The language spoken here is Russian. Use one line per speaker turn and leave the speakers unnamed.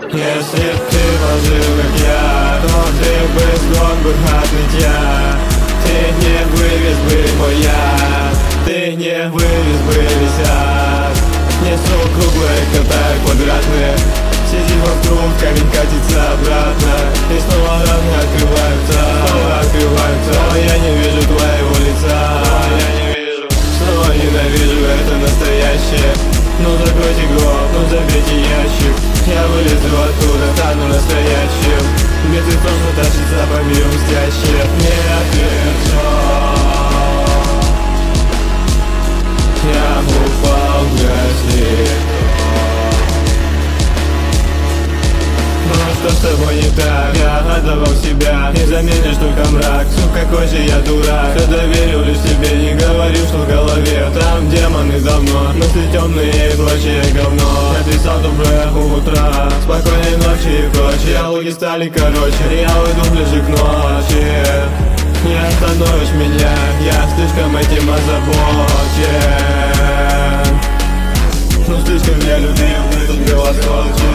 Если б ты пожил, как я, то ты бы сдох бы от нытья. Ты не вывез бы мой яд, ты не вывез бы весь ад. Несу круглые, катаю квадратные, сиди вокруг, камень катится обратно. И снова раны открываются, снова я не вижу твоего лица, я не вижу. Снова ненавижу это настоящее. Ну закройте гроб, ну забейте ящик. Я вылезу оттуда, стану настоящим. Мертвецом, что тащится по миру мстящих. Не отвержен. Я упал в грязь. Что с тобой не так? Я отдавал себя, не заменишь только мрак. Сука, какой же я дурак. Когда верил лишь себе, не говорил, что в голове там демоны давно. Мысли темные и прочее говно. Написал доброе утро, спокойной ночи и прочее. Диалоги стали короче, я уйду ближе к ночи. Не остановишь меня, я слишком этим озабочен. Ну слишком я любил этот белоснежный.